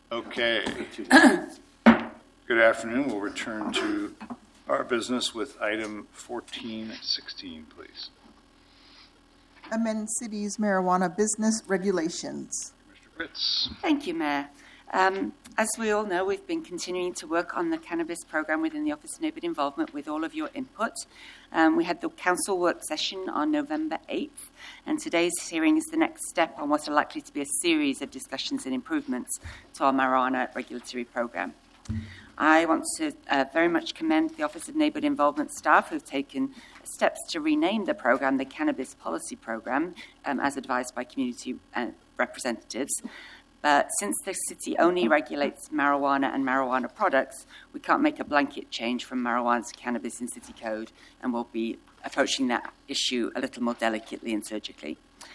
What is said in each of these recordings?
Okay. Good afternoon. We'll return to our business with item 1416, please. Amend city's marijuana business regulations. Mr. Fritz. Thank you, Mayor. As we all know, we've been continuing to work on the cannabis program within the Office of Neighbourhood Involvement with all of your input. We had the council work session on November 8th, and today's hearing is the next step on what are likely to be a series of discussions and improvements to our marijuana regulatory program. I want to very much commend the Office of Neighbourhood Involvement staff who've taken steps to rename the program the Cannabis Policy Program, as advised by community representatives. But since the city only regulates marijuana and marijuana products, we can't make a blanket change from marijuana to cannabis in city code, and we'll be approaching that issue a little more delicately and surgically.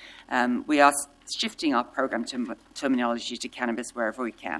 We are shifting our program terminology to cannabis wherever we can.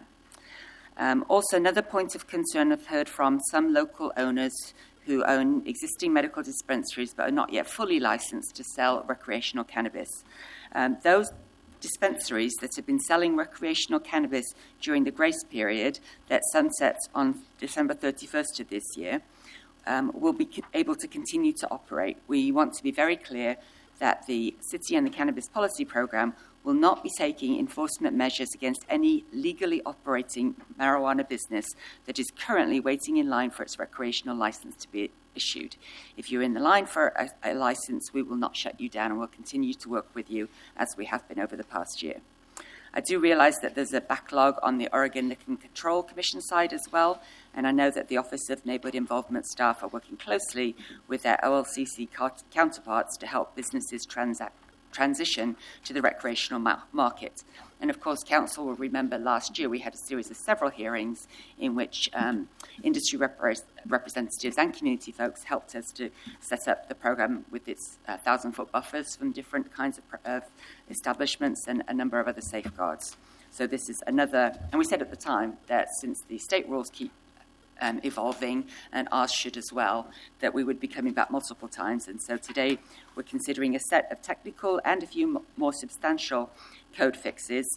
Also, another point of concern I've heard from some local owners who own existing medical dispensaries but are not yet fully licensed to sell recreational cannabis. Those dispensaries that have been selling recreational cannabis during the grace period that sunsets on December 31st of this year will be able to continue to operate. We want to be very clear that the city and the Cannabis Policy Program will not be taking enforcement measures against any legally operating marijuana business that is currently waiting in line for its recreational license to be issued. If you're in the line for a license, we will not shut you down and we'll continue to work with you as we have been over the past year. I do realise that there's a backlog on the Oregon Liquor Control Commission side as well, and I know that the Office of Neighbourhood Involvement staff are working closely with their OLCC counterparts to help businesses transition to the recreational market. And of course, Council will remember last year we had a series of several hearings in which industry representatives and community folks helped us to set up the program with its 1,000-foot buffers from different kinds of establishments and a number of other safeguards. So this is another, and we said at the time that since the state rules keep evolving, and ours should as well, that we would be coming back multiple times. And so today we're considering a set of technical and a few more substantial code fixes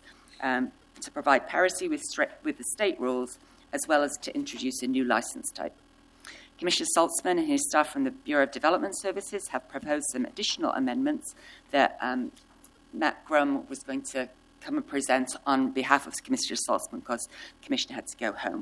to provide parity with the state rules, as well as to introduce a new license type. Commissioner Saltzman and his staff from the Bureau of Development Services have proposed some additional amendments that Matt Grum was going to come and present on behalf of Commissioner Saltzman because the Commissioner had to go home.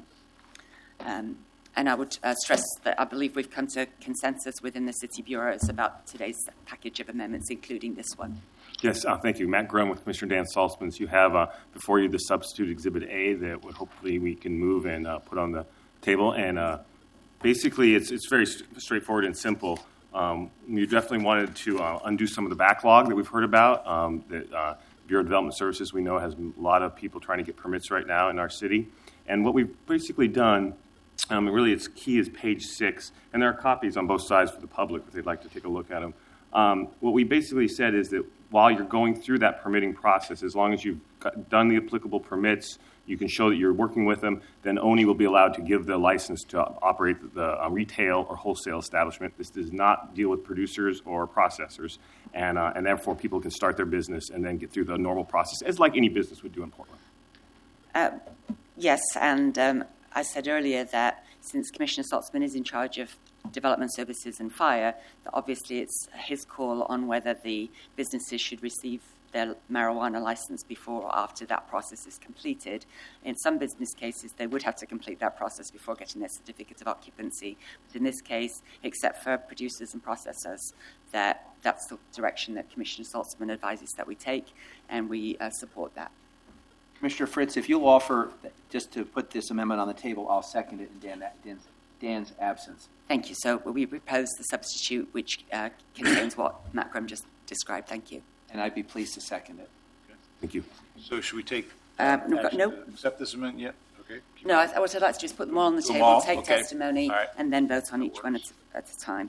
And I would stress that I believe we've come to consensus within the City Bureaus about today's package of amendments, including this one. Yes, thank you. Matt Grum with Commissioner Dan Saltzman. You have before you the substitute Exhibit A that would hopefully we can move and put on the table. And basically, it's very straightforward and simple. We definitely wanted to undo some of the backlog that we've heard about. That Bureau of Development Services, we know, has a lot of people trying to get permits right now in our city. And what we've basically done, really its key is page 6, and there are copies on both sides for the public if they'd like to take a look at them. What we basically said is that while you're going through that permitting process, as long as you've done the applicable permits, you can show that you're working with them, then ONI will be allowed to give the license to operate the retail or wholesale establishment. This does not deal with producers or processors, and therefore people can start their business and then get through the normal process, as like any business would do in Portland. Yes, and I said earlier that since Commissioner Saltzman is in charge of Development Services and Fire, that obviously it's his call on whether the businesses should receive their marijuana license before or after that process is completed. In some business cases, they would have to complete that process before getting their certificate of occupancy. But in this case, except for producers and processors, that's the direction that Commissioner Saltzman advises that we take, and we support that. Commissioner Fritz, if you'll offer just to put this amendment on the table, I'll second it in Dan's absence. Thank you. So we propose the substitute, which contains what Matt Grum just described. Thank you. And I'd be pleased to second it. Okay. Thank you. So should we take no. Accept this amendment yet? Okay. No, what I'd like to do is put them all on the table, take okay. testimony, right. and then vote on each one at a time.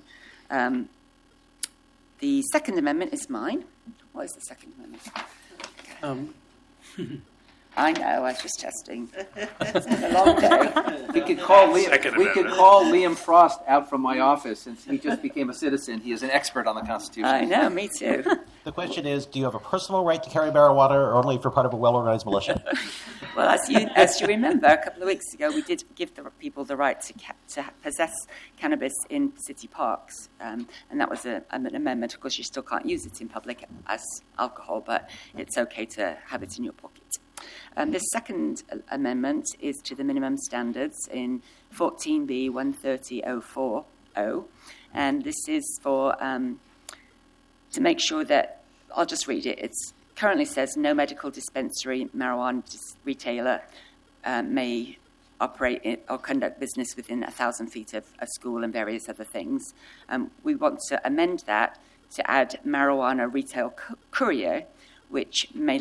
The second amendment is mine. What is the second amendment? I know, I was just testing. It's been a long day. We could call Second Liam. We could amendment. call Liam Frost out from my office since he just became a citizen. He is an expert on the Constitution. I know, me too. The question is, do you have a personal right to carry marijuana or only if you're part of a well-organized militia? Well, as you remember, a couple of weeks ago, we did give the people the right to possess cannabis in city parks, and that was an amendment. Of course, you still can't use it in public as alcohol, but it's okay to have it in your pocket. The second amendment is to the minimum standards in 14B 130.040, and this is for to make sure that, I'll just read it. It currently says no medical dispensary marijuana retailer may operate or conduct business within 1,000 feet of a school and various other things. We want to amend that to add marijuana retail courier, which may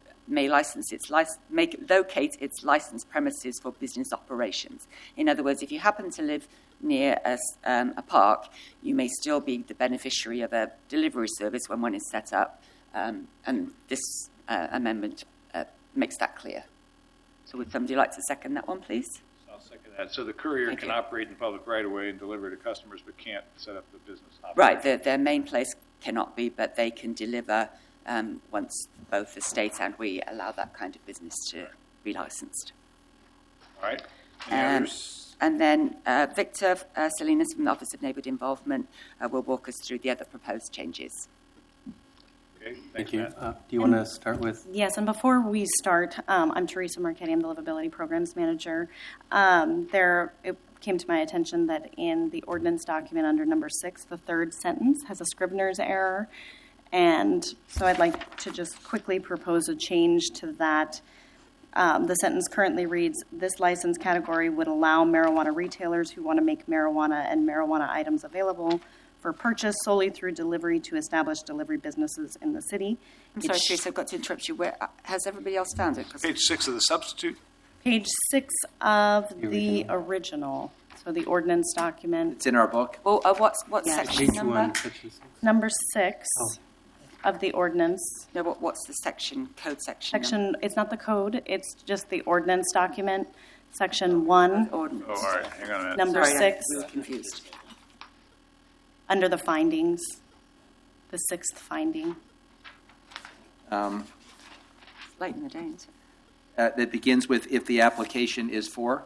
locate its licensed premises for business operations. In other words, if you happen to live near a park, you may still be the beneficiary of a delivery service when one is set up, and this amendment makes that clear. So would somebody like to second that one, please? I'll second that. So the courier Thank can you. operate in public right of way and deliver to customers, but can't set up the business. Right, their main place cannot be, but they can deliver once both the state and we allow that kind of business to be licensed. All right. Any others? And then Victor Salinas from the Office of Neighbourhood Involvement will walk us through the other proposed changes. Okay. Thank Thanks, you. Matt. Do you want to start with? Yes, and before we start, I'm Teresa Marchetti, I'm the Livability Programs Manager. It came to my attention that in the ordinance document under number 6, the third sentence has a Scrivener's error. And so I'd like to just quickly propose a change to that. The sentence currently reads, this license category would allow marijuana retailers who want to make marijuana and marijuana items available for purchase solely through delivery to established delivery businesses in the city. I'm sorry, Teresa, I've got to interrupt you. Where has everybody else found it? 'Cause Page 6 of the substitute. Page 6 of The the original, so the ordinance document, It's in our book. Oh, what Yeah. section Page number? 1, section 6. number 6 Oh. of the ordinance. No, what's the code section? Section, it's not the code, it's just the ordinance document, section 1, Ordinance. Oh, all right. Hang on a minute. number Sorry, 6, we were confused. under the findings, the 6th finding. Um, It's late in the day, isn't it? that begins with if the application is for.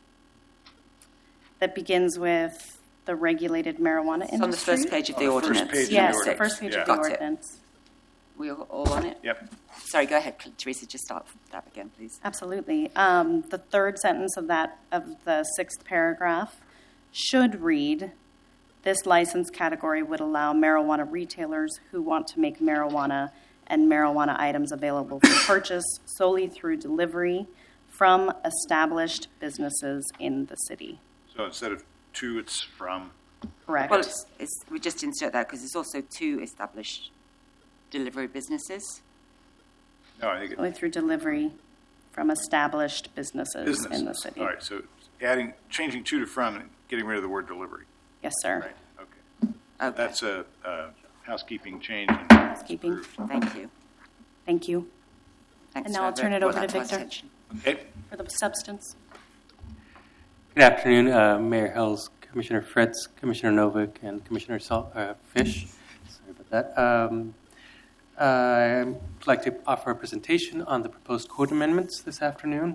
That begins with the regulated marijuana industry. It's on the first page of the On the first ordinance. page of the Yes, the ordinance. first page Yeah. of the Got it. ordinance. We all on it? Yep. Sorry, go ahead, Teresa. Just start that again, please. Absolutely. The third sentence of the 6th paragraph should read, this license category would allow marijuana retailers who want to make marijuana and marijuana items available for purchase solely through delivery from established businesses in the city. So instead of to, it's from. Correct. Well, we just insert that because there's also 2 established delivery businesses. No, I think Only it's through delivery from established businesses business. in the city. All right. So changing to from and getting rid of the word delivery. Yes, sir. Right. Okay. Okay. That's a housekeeping change. Housekeeping. Thank you. Thank you. Thanks And now for I'll turn it brought over that to our Victor. attention. Okay. For the substance. Good afternoon, Mayor Hells, Commissioner Fritz, Commissioner Novick, and Commissioner Fish. Sorry about that. I'd like to offer a presentation on the proposed code amendments this afternoon.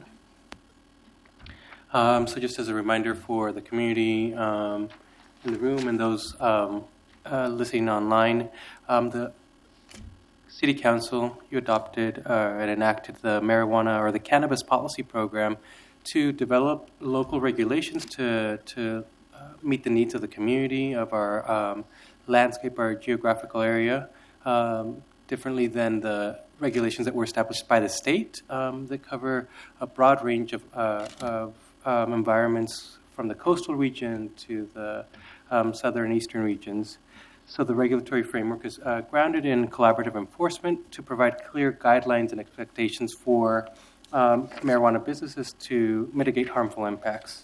So just as a reminder for the community in the room and those listening online, the City Council, you adopted and enacted the marijuana or the cannabis policy program to develop local regulations to meet the needs of the community, of our landscape, our geographical area, differently than the regulations that were established by the state that cover a broad range of environments from the coastal region to the southern eastern regions. So the regulatory framework is grounded in collaborative enforcement to provide clear guidelines and expectations for marijuana businesses to mitigate harmful impacts.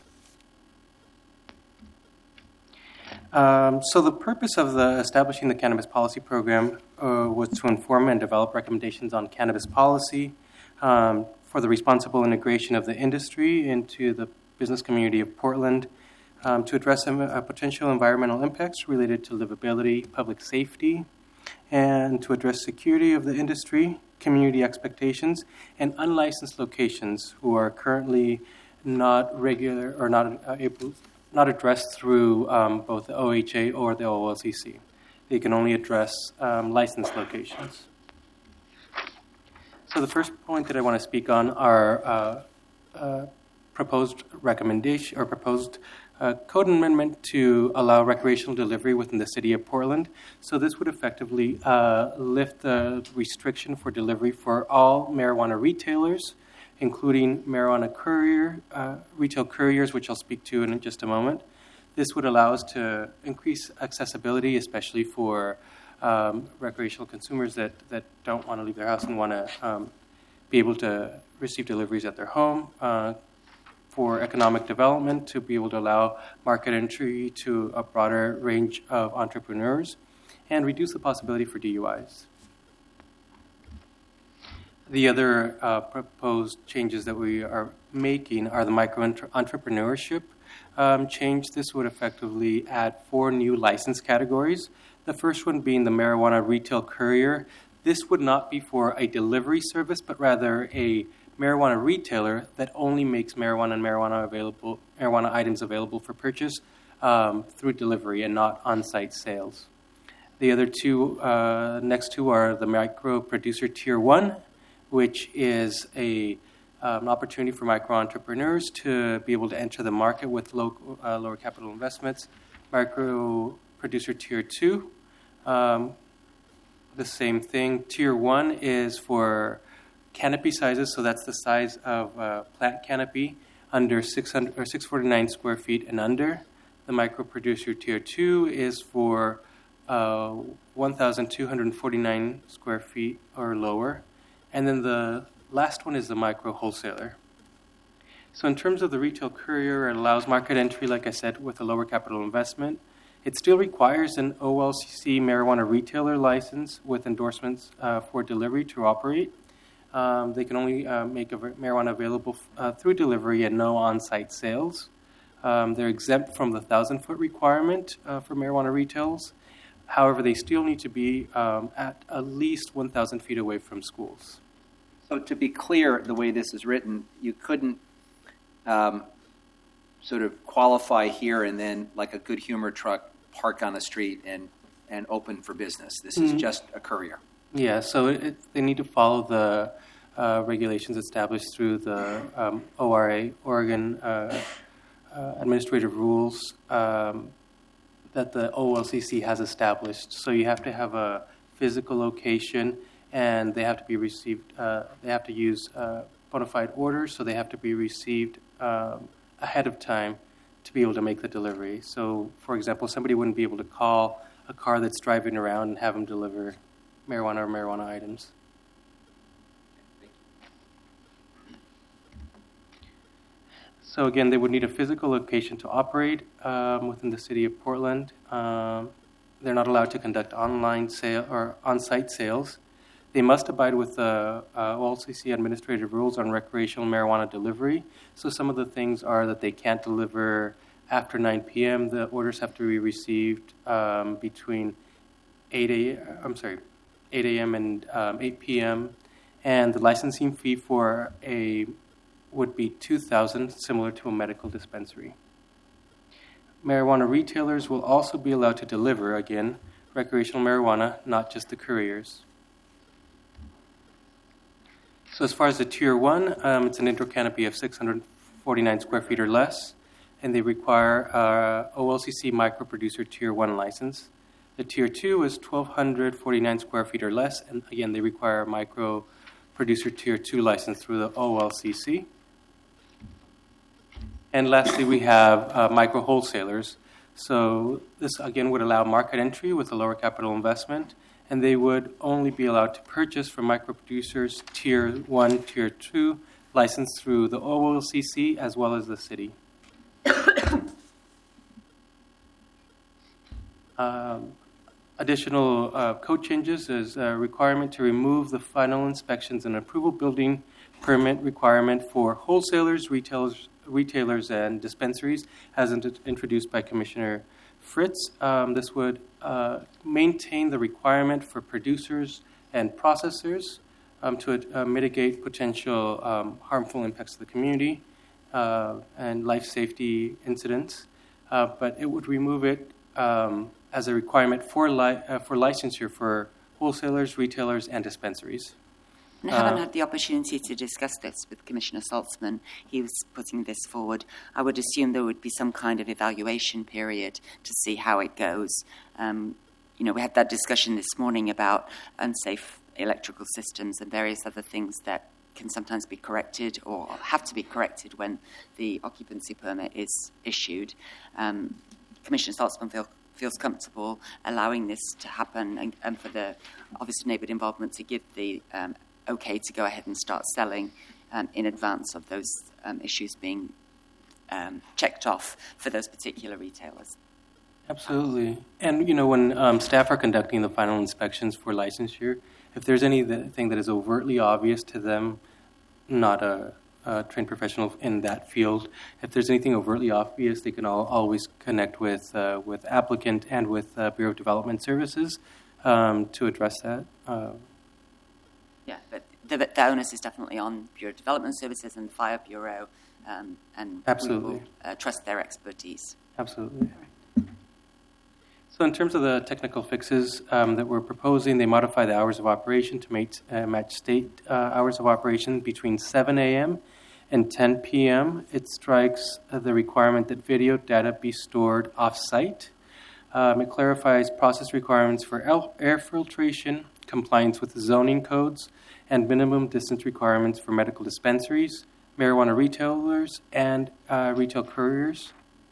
So the purpose of establishing the cannabis policy program was to inform and develop recommendations on cannabis policy for the responsible integration of the industry into the business community of Portland, to address potential environmental impacts related to livability, public safety, and to address security of the industry, community expectations, and unlicensed locations who are currently not regular or not addressed through both the OHA or the OLCC. They can only address licensed locations. So the first point that I want to speak on are proposed recommendation or proposed code amendment to allow recreational delivery within the city of Portland. So this would effectively lift the restriction for delivery for all marijuana retailers, including marijuana retail couriers, which I'll speak to in just a moment. This would allow us to increase accessibility, especially for recreational consumers that don't want to leave their house and want to be able to receive deliveries at their home. For economic development, to be able to allow market entry to a broader range of entrepreneurs, and reduce the possibility for DUIs. The other proposed changes that we are making are the micro-entrepreneurship change. This would effectively add 4 new license categories. The first one being the marijuana retail courier. This would not be for a delivery service, but rather a marijuana retailer that only makes marijuana and marijuana items available for purchase through delivery and not on-site sales. The other next two are the micro producer tier 1, which is an opportunity for micro entrepreneurs to be able to enter the market with lower capital investments. Micro producer tier 2, the same thing. Tier 1 is for canopy sizes, so that's the size of plant canopy under 649 square feet and under. The micro producer tier 2 is for 1,249 square feet or lower. And then the last one is the micro wholesaler. So in terms of the retail courier, it allows market entry, like I said, with a lower capital investment. It still requires an OLCC marijuana retailer license with endorsements for delivery to operate. They can only make marijuana available through delivery and no on-site sales. They're exempt from the 1,000-foot requirement for marijuana retails. However, they still need to be at least 1,000 feet away from schools. So to be clear, the way this is written, you couldn't sort of qualify here and then, like a Good Humor truck, park on the street and open for business. This is just a courier. Yeah, so they need to follow the regulations established through the ORA, Oregon Administrative Rules, that the OLCC has established. So you have to have a physical location, and they have to be received. They have to use bona fide orders, so they have to be received ahead of time to be able to make the delivery. So, for example, somebody wouldn't be able to call a car that's driving around and have them deliver marijuana or marijuana items. So again, they would need a physical location to operate within the city of Portland. They're not allowed to conduct online sale or on-site sales. They must abide with the OLCC administrative rules on recreational marijuana delivery. So some of the things are that they can't deliver after 9 p.m. The orders have to be received between 8 a.m. and 8 p.m. And the licensing fee for would be $2,000, similar to a medical dispensary. Marijuana retailers will also be allowed to deliver, again, recreational marijuana, not just the couriers. So as far as the Tier 1, it's an indoor canopy of 649 square feet or less, and they require OLCC microproducer Tier 1 license. The Tier 2 is 1,249 square feet or less, and again, they require a microproducer Tier 2 license through the OLCC. And lastly, we have micro wholesalers. So this, again, would allow market entry with a lower capital investment, and they would only be allowed to purchase from microproducers Tier 1, Tier 2, licensed through the OLCC as well as the city. Additional code changes is a requirement to remove the final inspections and approval building permit requirement for wholesalers, retailers, and dispensaries, as introduced by Commissioner Fritz. This would maintain the requirement for producers and processors to mitigate potential harmful impacts to the community and life safety incidents, but it would remove it as a requirement for licensure for wholesalers, retailers, and dispensaries. And I haven't had the opportunity to discuss this with Commissioner Saltzman. He was putting this forward. I would assume there would be some kind of evaluation period to see how it goes. We had that discussion this morning about unsafe electrical systems and various other things that can sometimes be corrected or have to be corrected when the occupancy permit is issued. Commissioner Saltzman feels comfortable allowing this to happen and for the Office of Neighbourhood Involvement to give the okay to go ahead and start selling in advance of those issues being checked off for those particular retailers. Absolutely. And, when staff are conducting the final inspections for licensure, if there's anything that is overtly obvious to them, not a trained professional in that field, if there's anything overtly obvious, they can always connect with applicant and with Bureau of Development Services to address that. Yeah, but the onus is definitely on Bureau of Development Services and Fire Bureau, and Absolutely. we will trust their expertise. Absolutely. So in terms of the technical fixes that we're proposing, they modify the hours of operation to match state hours of operation between 7 a.m. and 10 p.m. It strikes the requirement that video data be stored off-site. It clarifies process requirements for air filtration, compliance with zoning codes, and minimum distance requirements for medical dispensaries, marijuana retailers, and retail couriers.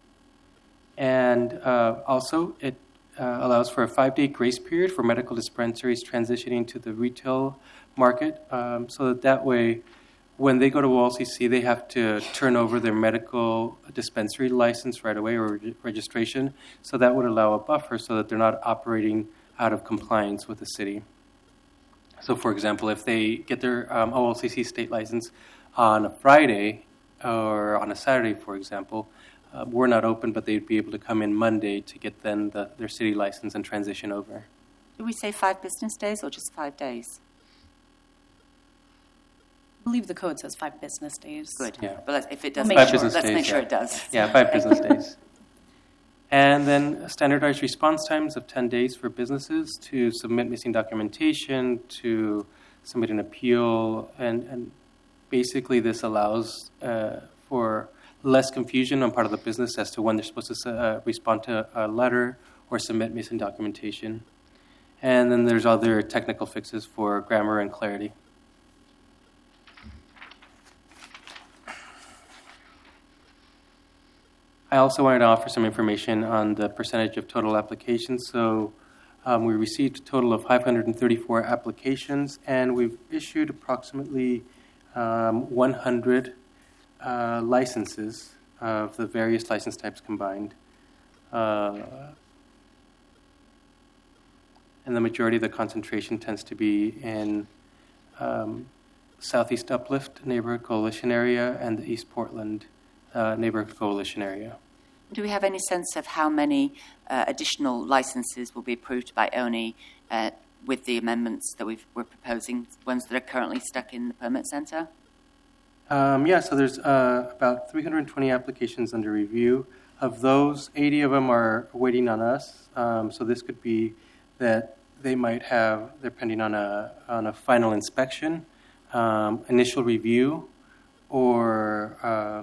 And also, it allows for a 5-day grace period for medical dispensaries transitioning to the retail market, so that way, when they go to OLCC, they have to turn over their medical dispensary license right away or registration. So that would allow a buffer so that they're not operating out of compliance with the city. So, for example, if they get their OLCC state license on a Friday or on a Saturday, for example, we're not open, but they'd be able to come in Monday to get then their city license and transition over. Do we say 5 business days or just 5 days? I believe the code says 5 business days. Good. Yeah. But if it doesn't, We'll make let's sure. make sure it does. Yeah, 5 business days. And then standardized response times of 10 days for businesses to submit missing documentation, to submit an appeal, and basically this allows for less confusion on part of the business as to when they're supposed to respond to a letter or submit missing documentation. And then there's other technical fixes for grammar and clarity. I also wanted to offer some information on the percentage of total applications. So we received a total of 534 applications, and we've issued approximately 100 licenses of the various license types combined. And the majority of the concentration tends to be in Southeast Uplift Neighborhood Coalition area and the East Portland Neighborhood Coalition area. Do we have any sense of how many additional licenses will be approved by ONI with the amendments that we're proposing, ones that are currently stuck in the permit center? So there's about 320 applications under review. Of those, 80 of them are waiting on us. So this could be that they're pending on a final inspection, initial review, or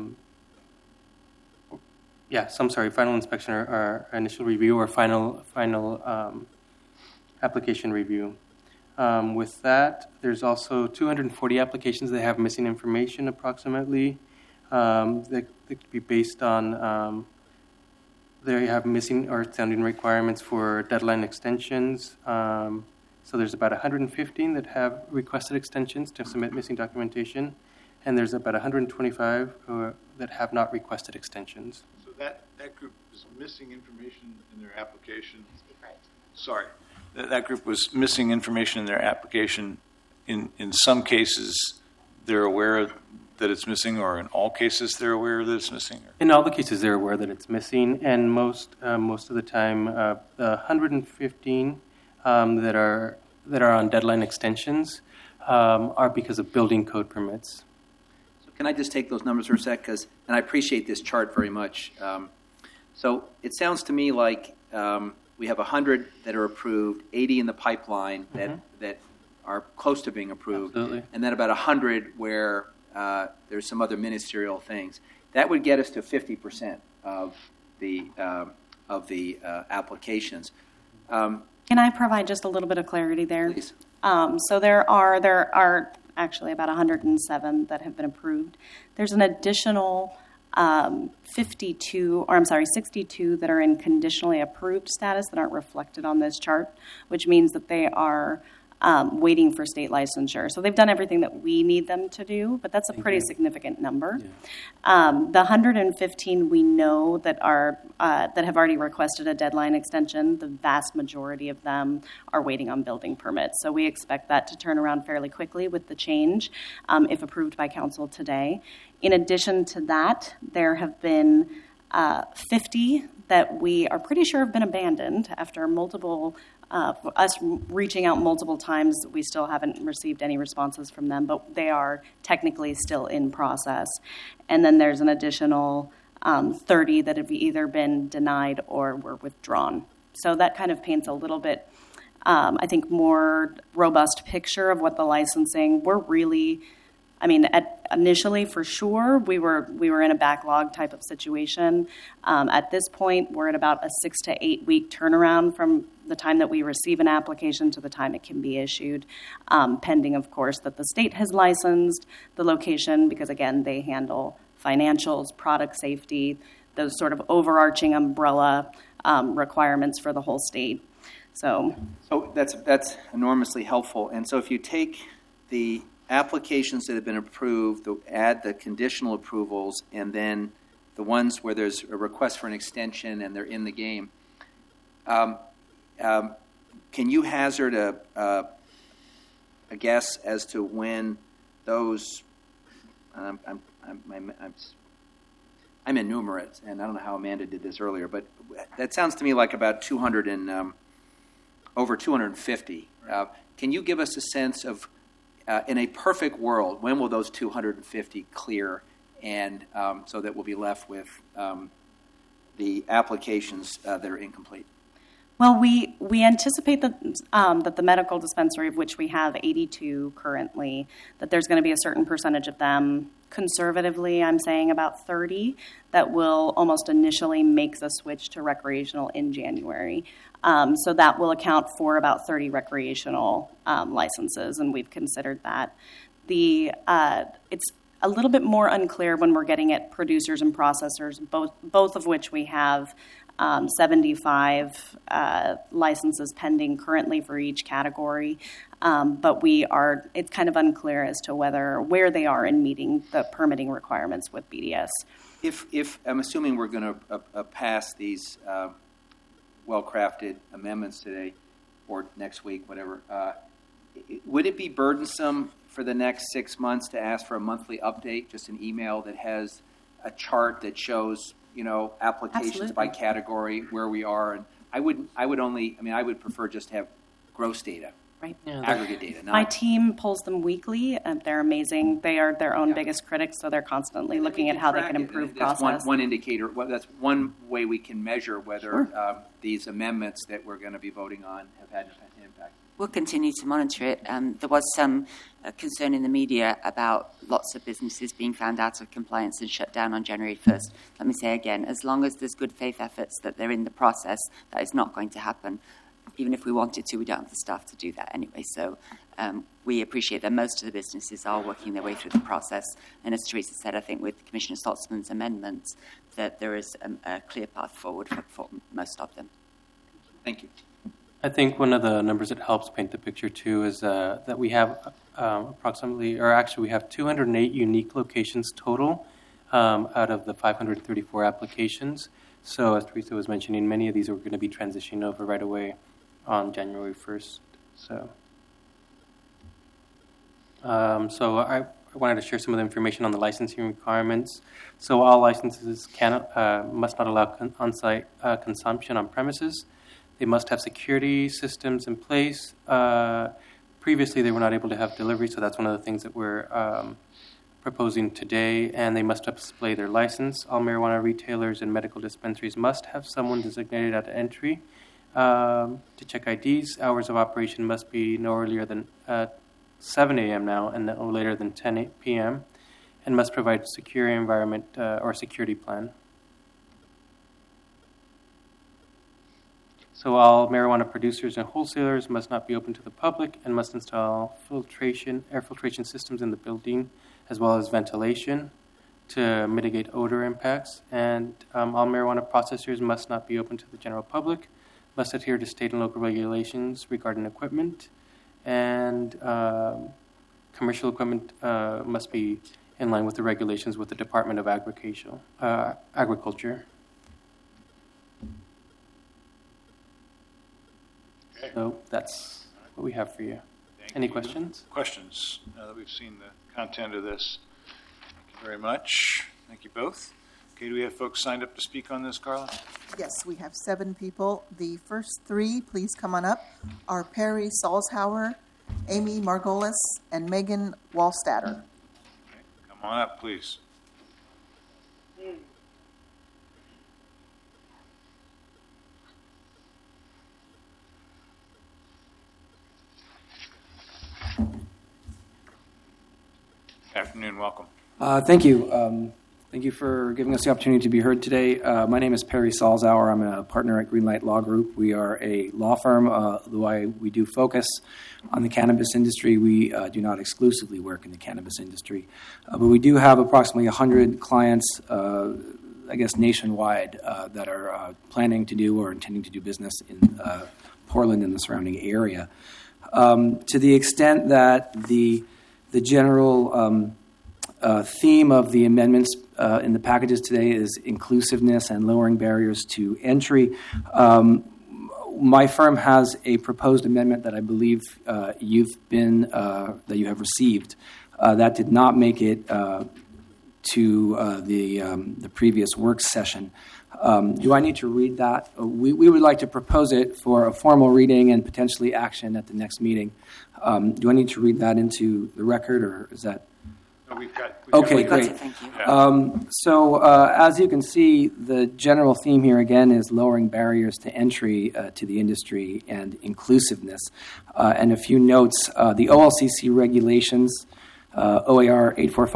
final inspection or initial review or final application review. With that, there's also 240 applications that have missing information approximately. That could be based on they have missing or outstanding requirements for deadline extensions. So there's about 115 that have requested extensions to submit missing documentation, and there's about 125 that have not requested extensions. So that group is missing information in their application. Sorry. That group was missing information in their application. In some cases, they're aware that it's missing, or in all cases they're aware that it's missing? In all the cases, they're aware that it's missing, and most of the time, the 115 that are on deadline extensions are because of building code permits. So can I just take those numbers for a sec? And I appreciate this chart very much. So it sounds to me like we have 100 that are approved, 80 in the pipeline that are close to being approved, Absolutely. and then about 100 where there's some other ministerial things. That would get us to 50% of the applications. Can I provide just a little bit of clarity there? Please. So there are actually about 107 that have been approved. There's an additional 62 that are in conditionally approved status that aren't reflected on this chart, which means that they are waiting for state licensure. So they've done everything that we need them to do, but that's a pretty significant number. Yeah. The 115 we know that have already requested a deadline extension. The vast majority of them are waiting on building permits. So we expect that to turn around fairly quickly with the change, if approved by council today. In addition to that, there have been 50 that we are pretty sure have been abandoned after us reaching out multiple times. We still haven't received any responses from them, but they are technically still in process. And then there's an additional 30 that have either been denied or were withdrawn. So that kind of paints a little bit, I think, more robust picture of what the licensing. We're really, initially for sure, we were in a backlog type of situation. At this point, we're at about a 6 to 8 week turnaround from the time that we receive an application to the time it can be issued, pending, of course, that the state has licensed the location, because, again, they handle financials, product safety, those sort of overarching umbrella requirements for the whole state. So that's enormously helpful. And so if you take the applications that have been approved, add the conditional approvals, and then the ones where there's a request for an extension and they're in the game, can you hazard a guess as to when those? I'm enumerate, and I don't know how Amanda did this earlier, but that sounds to me like about 200 and over 250. Can you give us a sense of, in a perfect world, when will those 250 clear, and so that we'll be left with the applications that are incomplete? Well, we anticipate that the medical dispensary, of which we have 82 currently, that there's going to be a certain percentage of them, conservatively, I'm saying about 30, that will almost initially make the switch to recreational in January. So that will account for about 30 recreational licenses, and we've considered that. It's a little bit more unclear when we're getting at producers and processors, both of which we have 75 licenses pending currently for each category, but it's kind of unclear as to where they are in meeting the permitting requirements with BDS. If I'm assuming we're going to pass these well-crafted amendments today or next week, whatever, would it be burdensome for the next 6 months to ask for a monthly update, just an email that has a chart that shows, applications Absolutely. by category, where we are? And I would prefer just to have gross data, Right. Yeah, aggregate data. My team pulls them weekly, and they're amazing. They are their own biggest critics, so they're constantly looking at how they can improve That's process. one indicator. That's one way we can measure whether these amendments that we're going to be voting on have had an impact. We'll continue to monitor it. There was some concern in the media about lots of businesses being found out of compliance and shut down on January 1st. Let me say again, as long as there's good faith efforts that they're in the process, that is not going to happen. Even if we wanted to, we don't have the staff to do that anyway. So we appreciate that most of the businesses are working their way through the process. And as Teresa said, I think with Commissioner Saltzman's amendments, that there is a clear path forward for most of them. Thank you. I think one of the numbers that helps paint the picture, too, is that we have we have 208 unique locations total out of the 534 applications. So as Teresa was mentioning, many of these are going to be transitioning over right away on January 1st. So I wanted to share some of the information on the licensing requirements. So all licenses must not allow on-site consumption on premises. They must have security systems in place. Previously, they were not able to have delivery, so that's one of the things that we're proposing today. And they must display their license. All marijuana retailers and medical dispensaries must have someone designated at entry to check IDs. Hours of operation must be no earlier than 7 a.m. now and no later than 10 p.m. and must provide secure environment or security plan. So all marijuana producers and wholesalers must not be open to the public and must install air filtration systems in the building as well as ventilation to mitigate odor impacts. And all marijuana processors must not be open to the general public, must adhere to state and local regulations regarding equipment, and commercial equipment must be in line with the regulations with the Department of Agriculture. Okay. So that's what we have for you. Any questions? Questions, now that we've seen the content of this? Thank you very much. Thank you both. Okay, do we have folks signed up to speak on this, Carla? Yes, we have 7 people. The first 3, please come on up, are Perry Salzhauer, Amy Margolis, and Megan Wallstatter. Okay, come on up, please. Good afternoon, welcome. Thank you. Thank you for giving us the opportunity to be heard today. My name is Perry Salzhauer. I'm a partner at Greenlight Law Group. We are a law firm. Though we do focus on the cannabis industry, we do not exclusively work in the cannabis industry. But we do have approximately 100 clients, nationwide, that are planning to do or intending to do business in Portland and the surrounding area. To the extent that the general theme of the amendments in the packages today is inclusiveness and lowering barriers to entry. My firm has a proposed amendment that I believe that you have received that did not make it to the previous work session. Do I need to read that? We would like to propose it for a formal reading and potentially action at the next meeting. Do I need to read that into the record, or is that? No, we've got Okay, it. great. Thank you. So as you can see, the general theme here again is lowering barriers to entry to the industry and inclusiveness. And a few notes, the OLCC regulations, OAR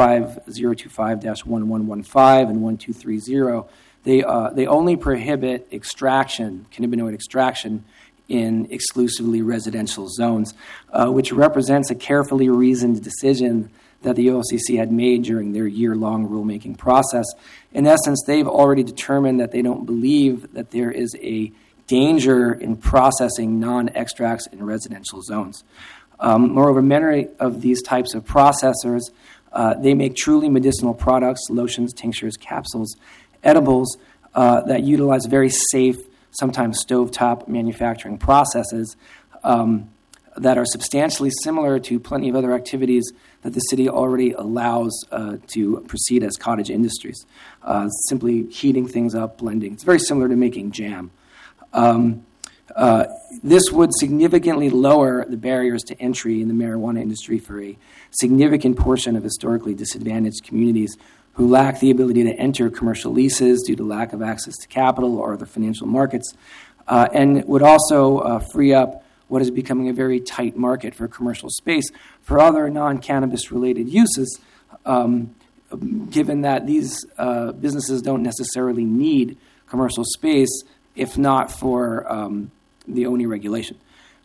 845-025-1115 and 1230, they only prohibit extraction, cannabinoid extraction, in exclusively residential zones, which represents a carefully reasoned decision that the OLCC had made during their year-long rulemaking process. In essence, they've already determined that they don't believe that there is a danger in processing non-extracts in residential zones. Moreover, many of these types of processors, they make truly medicinal products, lotions, tinctures, capsules, edibles that utilize very safe, sometimes stovetop manufacturing processes that are substantially similar to plenty of other activities that the city already allows to proceed as cottage industries. Simply heating things up, blending. It's very similar to making jam. This would significantly lower the barriers to entry in the marijuana industry for a significant portion of historically disadvantaged communities who lack the ability to enter commercial leases due to lack of access to capital or other financial markets, and would also free up what is becoming a very tight market for commercial space for other non-cannabis related uses, given that these businesses don't necessarily need commercial space if not for the ONI regulation.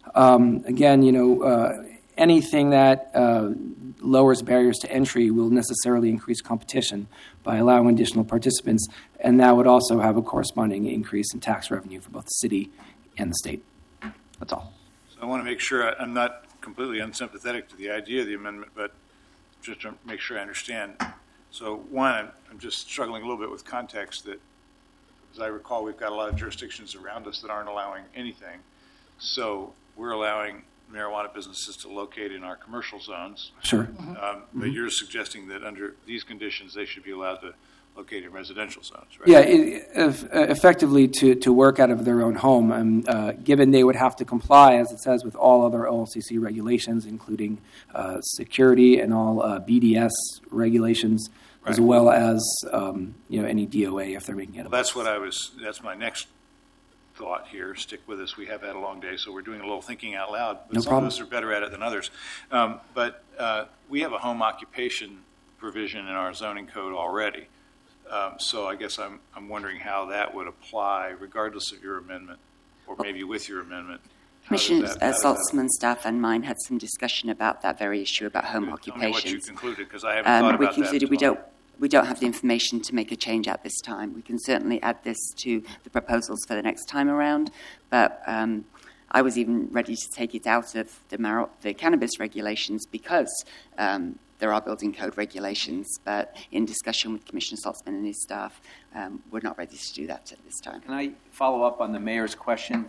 Anything that lowers barriers to entry will necessarily increase competition by allowing additional participants, and that would also have a corresponding increase in tax revenue for both the city and the state. That's all. So I want to make sure I'm not completely unsympathetic to the idea of the amendment, but just to make sure I understand. So one, I'm just struggling a little bit with context that, as I recall, we've got a lot of jurisdictions around us that aren't allowing anything. So we're allowing marijuana businesses to locate in our commercial zones. Sure. But you're suggesting that under these conditions, they should be allowed to locate in residential zones, right? Yeah, effectively to work out of their own home. Given they would have to comply, as it says, with all other OLCC regulations, including security and all BDS regulations, as well as any DOA if they're making it. Well, that's my next thought here. Stick with us. We have had a long day, so we're doing a little thinking out loud. But No some problem. of us are better at it than others. But we have a home occupation provision in our zoning code already. So I guess I'm wondering how that would apply, regardless of your amendment, or maybe with your amendment. Commissioner Saltzman, staff, and mine had some discussion about that very issue about home Tell me what you occupations. concluded, because I haven't thought about We that. concluded we don't have the information to make a change at this time. We can certainly add this to the proposals for the next time around, but I was even ready to take it out of the cannabis regulations because there are building code regulations, but in discussion with Commissioner Saltzman and his staff, we're not ready to do that at this time. Can I follow up on the mayor's question?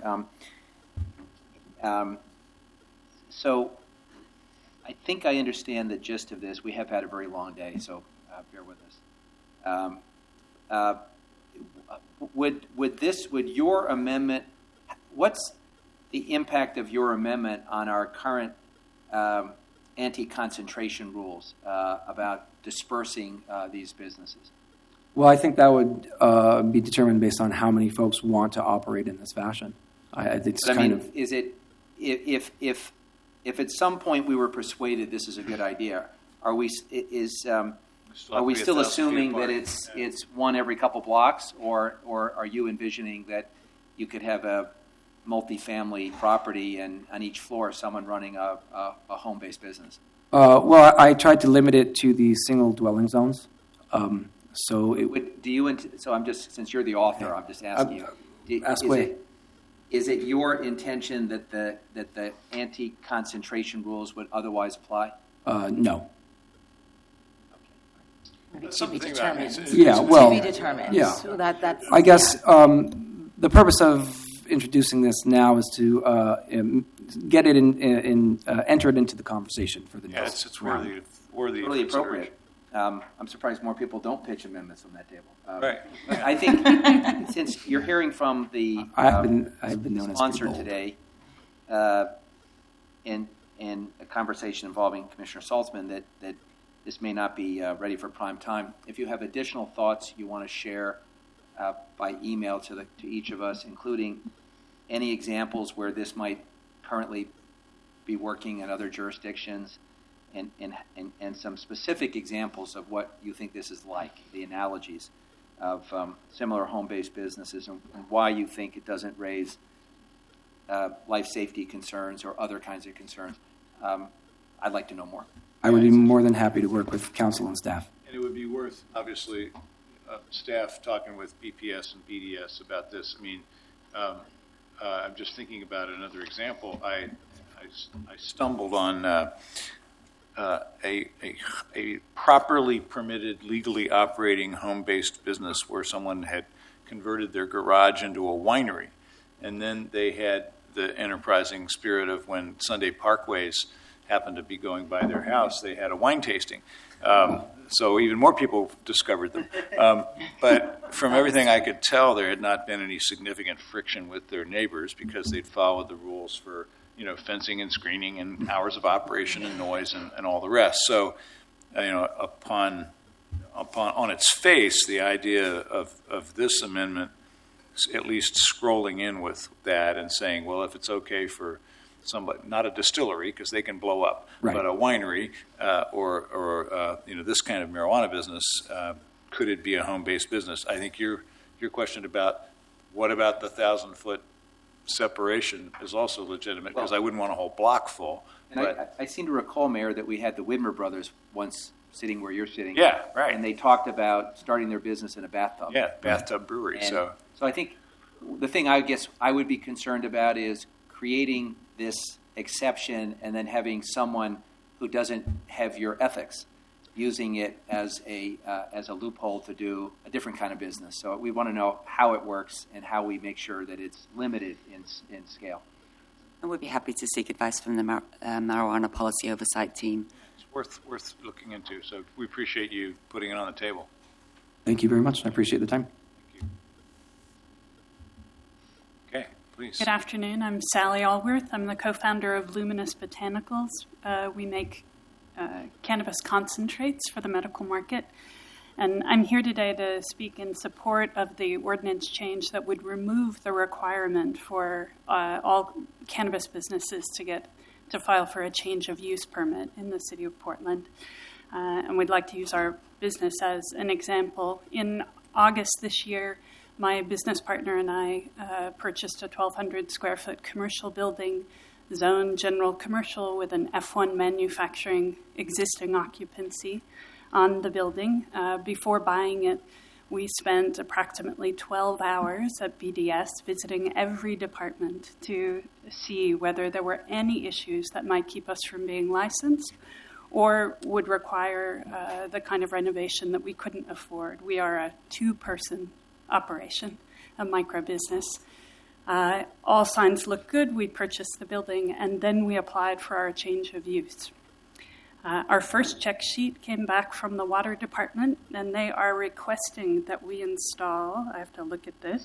So I think I understand the gist of this. We have had a very long day, so bear with us. Would your amendment, what's the impact of your amendment on our current anti-concentration rules about dispersing these businesses? Well, I think that would be determined based on how many folks want to operate in this fashion. Is it if at some point we were persuaded this is a good idea, are we still assuming that it's one every couple blocks, or are you envisioning that you could have a multifamily property and on each floor someone running a home-based business? Well, I tried to limit it to the single dwelling zones. So I'm just, since you're the author, I'm just asking you. Ask away. Is it your intention that the anti-concentration rules would otherwise apply? No. To be determined. To be determined. Yeah. So that's, I guess the purpose of introducing this now is to get it enter it into the conversation for the next it's worthy totally of appropriate. I'm surprised more people don't pitch amendments on that table. Right. I think since you're hearing from the I've been known sponsor as today, in a conversation involving Commissioner Saltzman, that this may not be ready for prime time. If you have additional thoughts you want to share by email to each of us, including any examples where this might currently be working in other jurisdictions, and some specific examples of what you think this is like, the analogies of similar home-based businesses, and why you think it doesn't raise life safety concerns or other kinds of concerns. I'd like to know more. I would be more than happy to work with council and staff. And it would be worth, obviously, staff talking with BPS and BDS about this. I mean, I'm just thinking about another example. I stumbled on a properly permitted, legally operating home-based business where someone had converted their garage into a winery. And then they had the enterprising spirit of when Sunday Parkways happened to be going by their house, they had a wine tasting. So even more people discovered them. But from everything I could tell, there had not been any significant friction with their neighbors because they'd followed the rules for fencing and screening and hours of operation and noise and all the rest. So, on its face, the idea of this amendment, at least scrolling in with that and saying, well, if it's okay for somebody, not a distillery because they can blow up, right, but a winery or this kind of marijuana business, could it be a home-based business? I think your question about what about the 1,000-foot separation is also legitimate because I wouldn't want a whole block full. And I seem to recall, Mayor, that we had the Widmer brothers once sitting where you're sitting. Yeah, right. And they talked about starting their business in a bathtub. Yeah, bathtub brewery. And so I think the thing I guess I would be concerned about is creating this exception and then having someone who doesn't have your ethics using it as a loophole to do a different kind of business. So we want to know how it works and how we make sure that it's limited in scale. And we'd be happy to seek advice from the marijuana policy oversight team. It's worth looking into, so we appreciate you putting it on the table. Thank you very much. I appreciate the time. Thank you. Okay, please. Good afternoon. I'm Sally Allworth. I'm the co-founder of Luminous Botanicals. We make cannabis concentrates for the medical market. And I'm here today to speak in support of the ordinance change that would remove the requirement for all cannabis businesses to file for a change of use permit in the city of Portland. And we'd like to use our business as an example. In August this year, my business partner and I purchased a 1,200 square foot commercial building, zone general commercial, with an F1 manufacturing existing occupancy on the building. Before buying it, we spent approximately 12 hours at BDS visiting every department to see whether there were any issues that might keep us from being licensed or would require the kind of renovation that we couldn't afford. We are a two-person operation, a micro business. All signs look good. We purchased the building, and then we applied for our change of use. Our first check sheet came back from the water department, and they are requesting that we install, I have to look at this,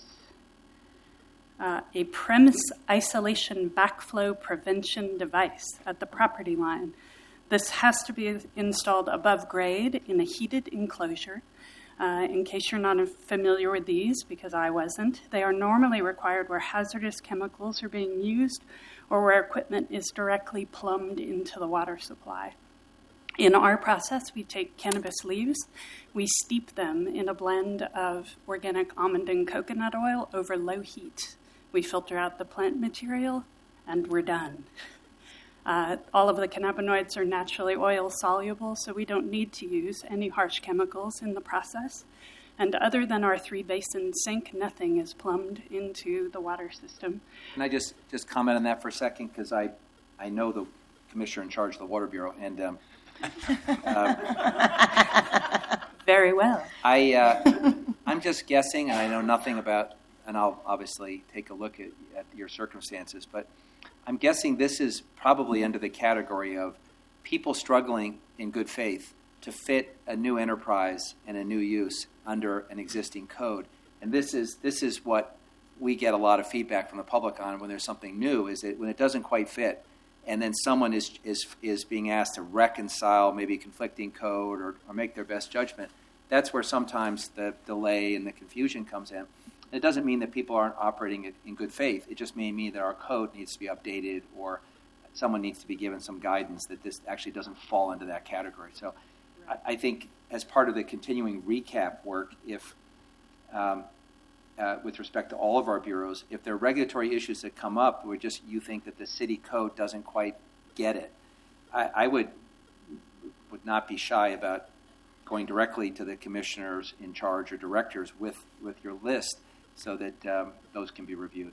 a premise isolation backflow prevention device at the property line. This has to be installed above grade in a heated enclosure. In case you're not familiar with these, because I wasn't, they are normally required where hazardous chemicals are being used or where equipment is directly plumbed into the water supply. In our process, we take cannabis leaves, we steep them in a blend of organic almond and coconut oil over low heat. We filter out the plant material, and we're done. All of the cannabinoids are naturally oil soluble, so we don't need to use any harsh chemicals in the process. And other than our 3-basin sink, nothing is plumbed into the water system. Can I just comment on that for a second? Because I know the commissioner in charge of the Water Bureau, and very well. I'm just guessing, and I know nothing about, and I'll obviously take a look at your circumstances, but I'm guessing this is probably under the category of people struggling in good faith to fit a new enterprise and a new use under an existing code. And this is what we get a lot of feedback from the public on when there's something new, is that when it doesn't quite fit, and then someone is being asked to reconcile maybe conflicting code or make their best judgment, that's where sometimes the delay and the confusion comes in. It doesn't mean that people aren't operating in good faith. It just may mean that our code needs to be updated or someone needs to be given some guidance that this actually doesn't fall into that category. So I think as part of the continuing recap work, if with respect to all of our bureaus, if there are regulatory issues that come up where you think that the city code doesn't quite get it, I would not be shy about going directly to the commissioners in charge or directors with your list so that those can be reviewed.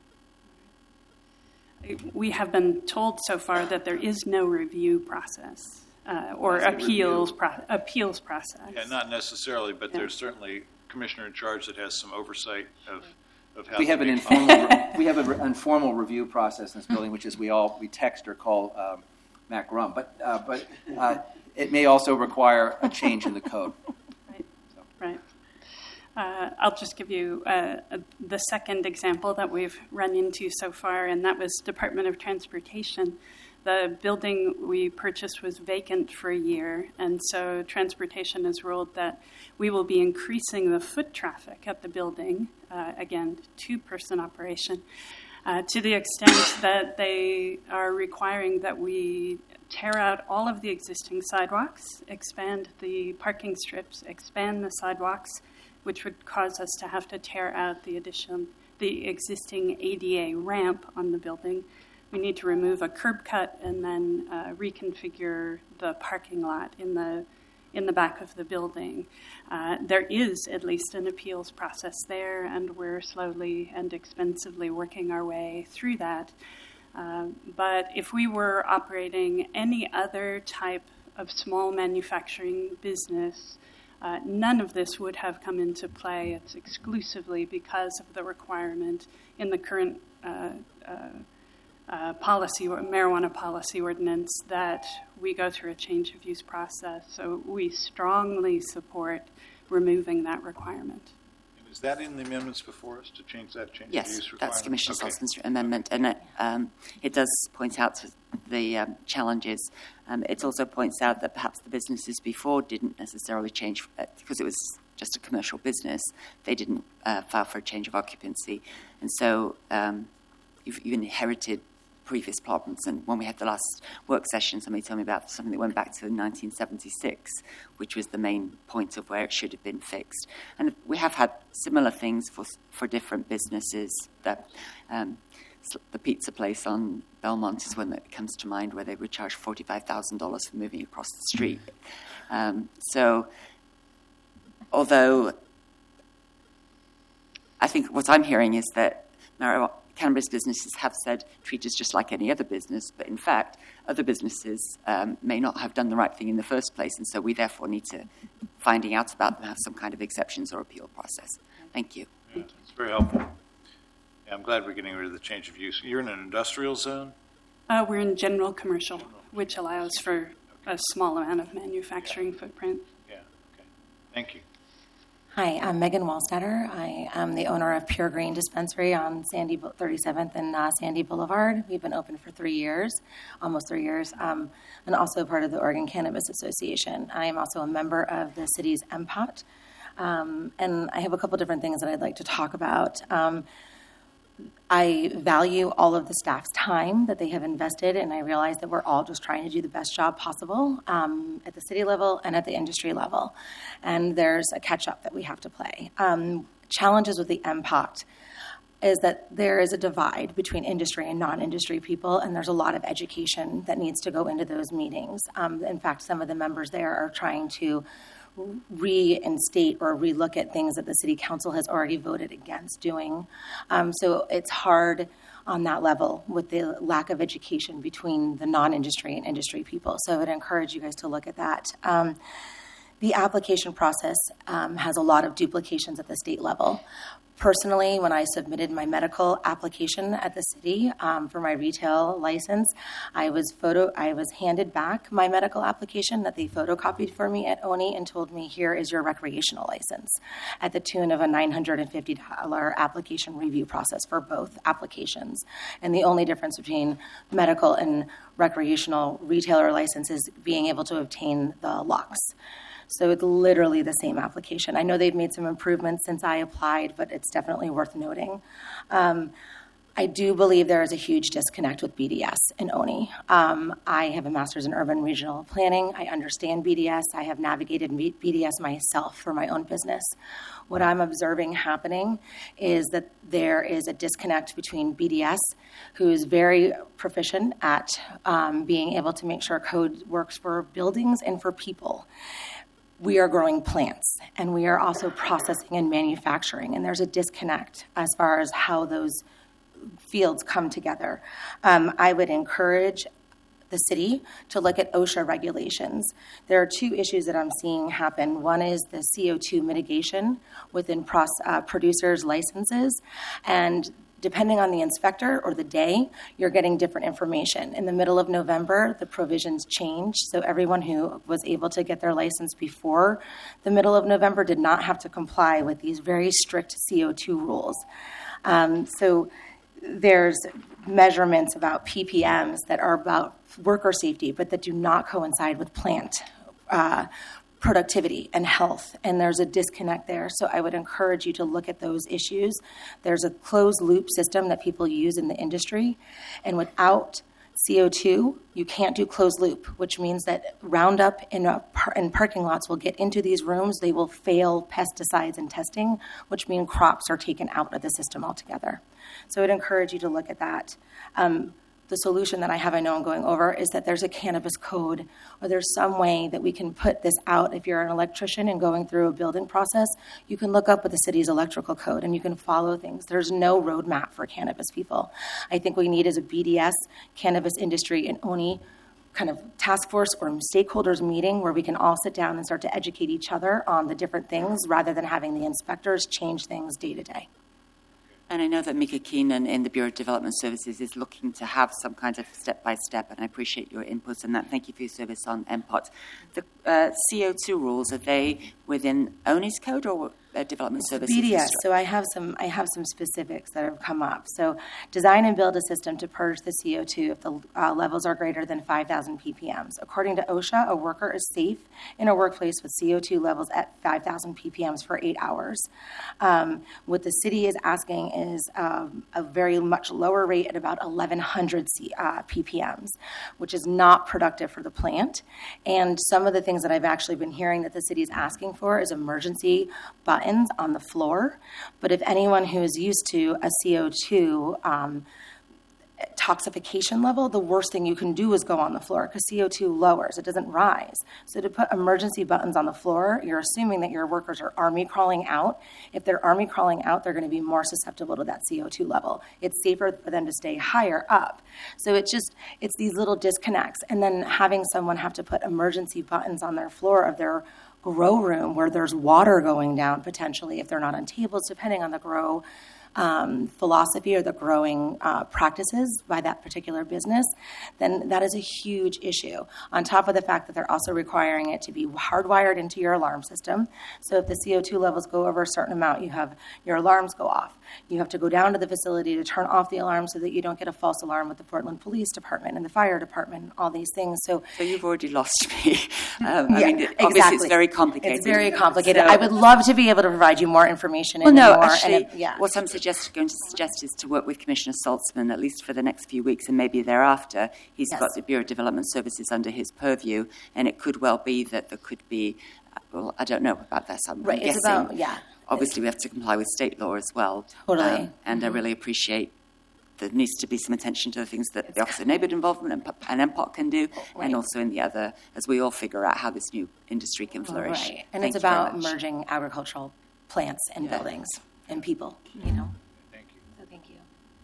We have been told so far that there is no review process or appeals process. Yeah, not necessarily, but there's certainly a commissioner in charge that has some oversight of how we have an informal review process in this building, which is we text or call Matt Grum, but it may also require a change in the code. Right. So. Right. I'll just give you the second example that we've run into so far, and that was Department of Transportation. The building we purchased was vacant for a year, and so Transportation has ruled that we will be increasing the foot traffic at the building, again, two-person operation, to the extent that they are requiring that we tear out all of the existing sidewalks, expand the parking strips, expand the sidewalks, which would cause us to have to tear out the existing ADA ramp on the building. We need to remove a curb cut and then reconfigure the parking lot in the back of the building. There is at least an appeals process there, and we're slowly and expensively working our way through that. But if we were operating any other type of small manufacturing business, none of this would have come into play. It's exclusively because of the requirement in the current policy or marijuana policy ordinance that we go through a change of use process. So we strongly support removing that requirement. And is that in the amendments before us to change that change of Yes, use requirement? that's Commissioner Salzman's amendment, and it does point out to the challenges. It also points out that perhaps the businesses before didn't necessarily change because it was just a commercial business. They didn't file for a change of occupancy, and so you've inherited previous problems. And when we had the last work session, somebody told me about something that went back to 1976, which was the main point of where it should have been fixed. And we have had similar things for different businesses. That the pizza place on Belmont is one that comes to mind, where they were charged $45,000 for moving across the street. So although I think what I'm hearing is that cannabis businesses have said treat us just like any other business, but in fact, other businesses may not have done the right thing in the first place, and so we therefore need to, finding out about them, have some kind of exceptions or appeal process. Thank you. Yeah, it's very helpful. Yeah, I'm glad we're getting rid of the change of use. You're in an industrial zone? We're in general commercial, which allows for a small amount of manufacturing footprint. Yeah, okay. Thank you. Hi, I'm Megan Wallstatter. I am the owner of Pure Green Dispensary on 37th and Sandy Boulevard. We've been open for 3 years, almost 3 years, and also part of the Oregon Cannabis Association. I am also a member of the city's MPOT, and I have a couple different things that I'd like to talk about. I value all of the staff's time that they have invested, and I realize that we're all just trying to do the best job possible at the city level and at the industry level. And there's a catch-up that we have to play. Challenges with the MPOT is that there is a divide between industry and non-industry people, and there's a lot of education that needs to go into those meetings. In fact, some of the members there are trying to reinstate or relook at things that the city council has already voted against doing. So it's hard on that level with the lack of education between the non-industry and industry people. So I would encourage you guys to look at that. The application process has a lot of duplications at the state level. Personally, when I submitted my medical application at the city for my retail license, I was handed back my medical application that they photocopied for me at ONI and told me, here is your recreational license, at the tune of a $950 application review process for both applications. And the only difference between medical and recreational retailer license is being able to obtain the locks. So it's literally the same application. I know they've made some improvements since I applied, but it's definitely worth noting. I do believe there is a huge disconnect with BDS and ONI. I have a master's in urban regional planning. I understand BDS. I have navigated BDS myself for my own business. What I'm observing happening is that there is a disconnect between BDS, who is very proficient at being able to make sure code works for buildings and for people. We are growing plants, and we are also processing and manufacturing, and there's a disconnect as far as how those fields come together. I would encourage the city to look at OSHA regulations. There are two issues that I'm seeing happen. One is the CO2 mitigation within producers' licenses, and depending on the inspector or the day, you're getting different information. In the middle of November, the provisions changed, so everyone who was able to get their license before the middle of November did not have to comply with these very strict CO2 rules. So there's measurements about PPMs that are about worker safety, but that do not coincide with plant productivity and health, and there's a disconnect there. So I would encourage you to look at those issues. There's a closed loop system that people use in the industry, and without CO2, you can't do closed loop, which means that Roundup in parking lots will get into these rooms. They will fail pesticides and testing, which means crops are taken out of the system altogether. So I would encourage you to look at that. The solution that I know I'm going over is that there's a cannabis code, or there's some way that we can put this out. If you're an electrician and going through a building process, you can look up with the city's electrical code and you can follow things. There's no roadmap for cannabis people. I think what we need is a BDS, cannabis industry, and ONI kind of task force or stakeholders meeting where we can all sit down and start to educate each other on the different things rather than having the inspectors change things day to day. And I know that Mika Keenan in the Bureau of Development Services is looking to have some kind of step-by-step, and I appreciate your input on that. Thank you for your service on MPOT. The CO2 rules, are they within ONI's code or Development Services? BDS. So I have some specifics that have come up. So design and build a system to purge the CO2 if the levels are greater than 5,000 ppms. According to OSHA, a worker is safe in a workplace with CO2 levels at 5,000 ppms for 8 hours. What the city is asking is a very much lower rate at about 1,100 ppms, which is not productive for the plant. And some of the things that I've actually been hearing that the city is asking for is emergency buttons on the floor. But if anyone who is used to a CO2 toxification level, the worst thing you can do is go on the floor because CO2 lowers, it doesn't rise. So to put emergency buttons on the floor, you're assuming that your workers are army crawling out. If they're army crawling out, they're going to be more susceptible to that CO2 level. It's safer for them to stay higher up. So it's these little disconnects. And then having someone have to put emergency buttons on their floor of their grow room where there's water going down potentially if they're not on tables, depending on the grow philosophy or the growing practices by that particular business, then that is a huge issue. On top of the fact that they're also requiring it to be hardwired into your alarm system. So if the CO2 levels go over a certain amount, you have your alarms go off. You have to go down to the facility to turn off the alarm so that you don't get a false alarm with the Portland Police Department and the fire department and all these things. So you've already lost me. I yeah, mean, obviously exactly. It's very complicated. It's very complicated. So, I would love to be able to provide you more information. Well, no, more, actually, yeah. what I'm going to suggest is to work with Commissioner Saltzman, at least for the next few weeks and maybe thereafter. He's got the Bureau of Development Services under his purview, and it could well be that there could be, well, I don't know about this. I'm right, guessing. It's about, yeah. Obviously, we have to comply with state law as well. Totally. And I really appreciate there needs to be some attention to the things that the Office of Neighbourhood Involvement and MPOT can do, and also in the other, as we all figure out how this new industry can flourish. Right. And Thank it's you very about much. merging agricultural plants and buildings and people, you know. Thank you. So thank you.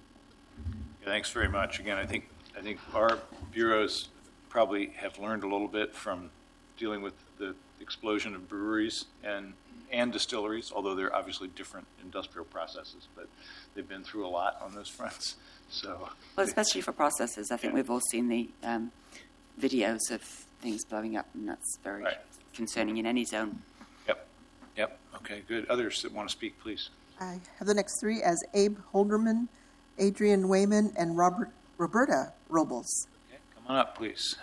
Yeah, thanks very much. Again, I think our bureaus probably have learned a little bit from dealing with the explosion of breweries and distilleries, although they're obviously different industrial processes, but they've been through a lot on those fronts. So, well, especially for processes, I think we've all seen the videos of things blowing up, and that's very concerning in any zone. Yep. Okay, good. Others that want to speak, please. I have the next three as Abe Holderman, Adrian Wayman, and Roberta Robles. Okay, come on up, please.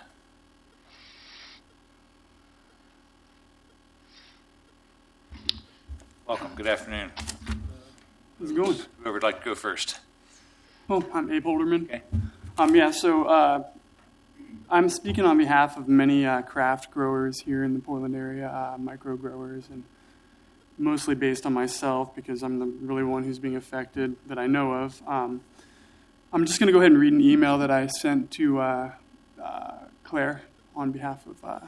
Welcome. Good afternoon. How's it going? Whoever would like to go first. Oh, I'm Abe Holderman. Okay. So I'm speaking on behalf of many craft growers here in the Portland area, micro growers, and mostly based on myself because I'm the really one who's being affected that I know of. I'm just going to go ahead and read an email that I sent to Claire on behalf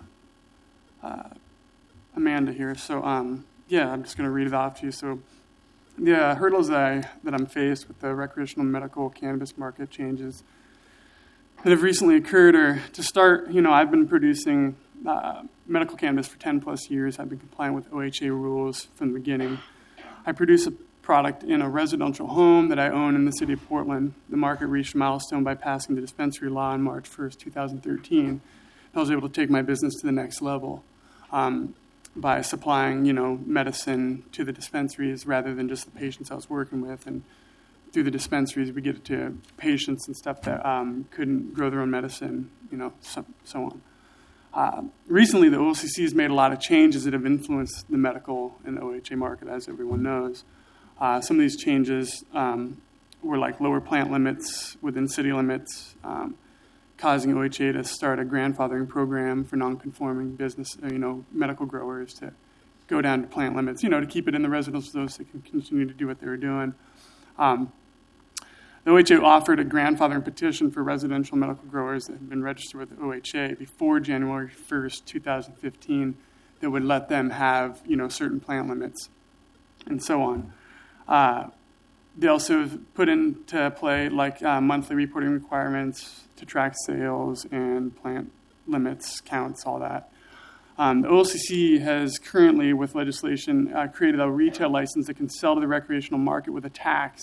of Amanda here. So, I'm just going to read it off to you. So, the hurdles that I'm faced with the recreational medical cannabis market changes that have recently occurred are, to start, I've been producing medical cannabis for 10 plus years. I've been complying with OHA rules from the beginning. I produce a product in a residential home that I own in the city of Portland. The market reached a milestone by passing the dispensary law on March 1st, 2013. I was able to take my business to the next level by supplying, medicine to the dispensaries rather than just the patients I was working with. And through the dispensaries, we get it to patients and stuff that couldn't grow their own medicine, so on. Recently, the OLCC has made a lot of changes that have influenced the medical and OHA market, as everyone knows. Some of these changes were like lower plant limits within city limits, causing OHA to start a grandfathering program for non-conforming business, medical growers to go down to plant limits, to keep it in the residential zone so they can continue to do what they were doing. The OHA offered a grandfathering petition for residential medical growers that had been registered with the OHA before January 1st, 2015, that would let them have, certain plant limits and so on. They also have put into play monthly reporting requirements to track sales and plant limits, counts, all that. The OLCC has currently, with legislation, created a retail license that can sell to the recreational market with a tax, and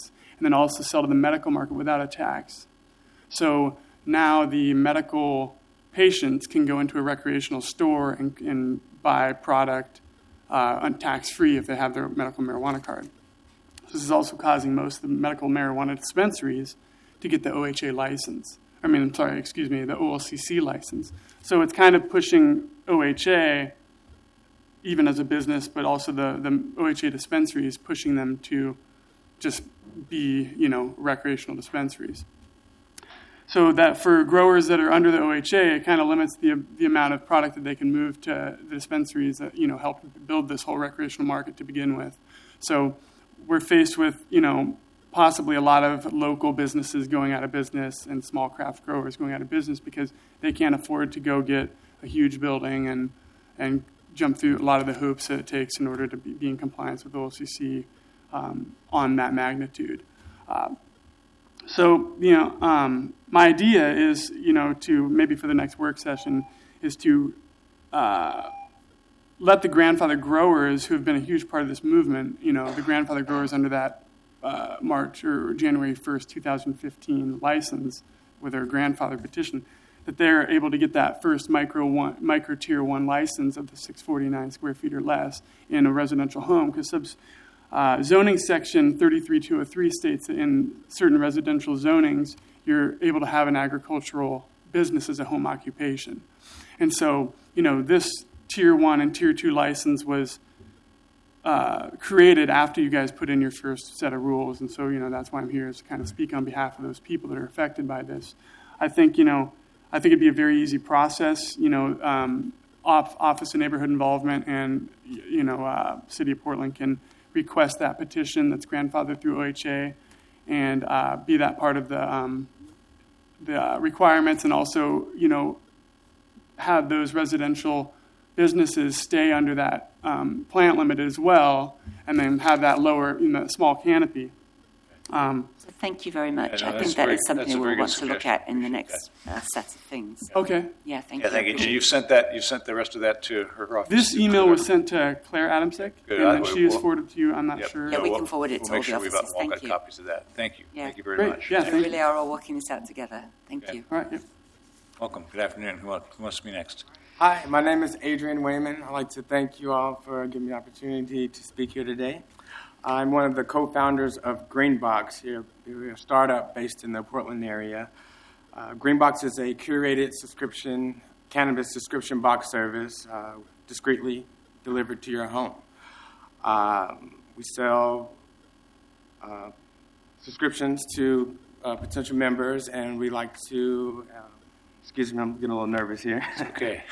and then also sell to the medical market without a tax. So now the medical patients can go into a recreational store and buy product tax-free if they have their medical marijuana card. This is also causing most of the medical marijuana dispensaries to get the OHA license. the OLCC license. So it's kind of pushing OHA, even as a business, but also the OHA dispensaries, pushing them to just be, recreational dispensaries. So that for growers that are under the OHA, it kind of limits the amount of product that they can move to the dispensaries that, help build this whole recreational market to begin with. So we're faced with, possibly a lot of local businesses going out of business and small craft growers going out of business because they can't afford to go get a huge building and jump through a lot of the hoops that it takes in order to be in compliance with OLCC on that magnitude. My idea is, to maybe for the next work session, is to let the grandfather growers who have been a huge part of this movement, the grandfather growers under that March or January 1st, 2015 license with their grandfather petition, that they're able to get that first micro tier 1 license of the 649 square feet or less in a residential home, because zoning section 33203 states that in certain residential zonings, you're able to have an agricultural business as a home occupation. And so, this tier 1 and tier 2 license was created after you guys put in your first set of rules. And so, that's why I'm here, is to kind of speak on behalf of those people that are affected by this. I think it'd be a very easy process, Office of Neighborhood Involvement and, City of Portland can request that petition that's grandfathered through OHA and be that part of the requirements, and also, have those residential businesses stay under that plant limit as well, and then have that lower, small canopy. So thank you very much. I think that is something we'll want to look at in the next set of things. Okay. Yeah, thank you. You sent the rest of that to her office? This email was sent to Claire Adamsick, and then she has forwarded to you. I'm not sure. Yeah, we can forward it to all the offices. We'll make sure we've got copies of that. Thank you. Yeah. Thank you very much. Yeah, we really are all working this out together. Thank you. All right. Yeah. Welcome. Good afternoon. Who wants to be next? Hi, my name is Adrian Wayman. I'd like to thank you all for giving me the opportunity to speak here today. I'm one of the co-founders of Greenbox here. We're a startup based in the Portland area. Greenbox is a curated cannabis subscription box service, discreetly delivered to your home. We sell subscriptions to potential members, and we like to, excuse me, I'm getting a little nervous here. It's okay.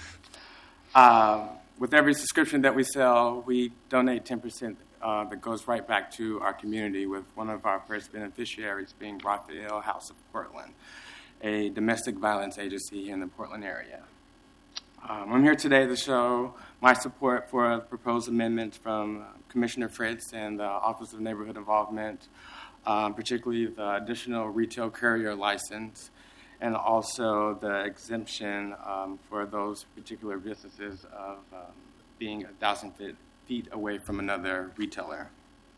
With every subscription that we sell, we donate 10% that goes right back to our community, with one of our first beneficiaries being Raphael House of Portland, a domestic violence agency here in the Portland area. I'm here today to show my support for a proposed amendment from Commissioner Fritz and the Office of Neighborhood Involvement, particularly the additional retail courier license, and also the exemption for those particular businesses of being 1,000 feet away from another retailer.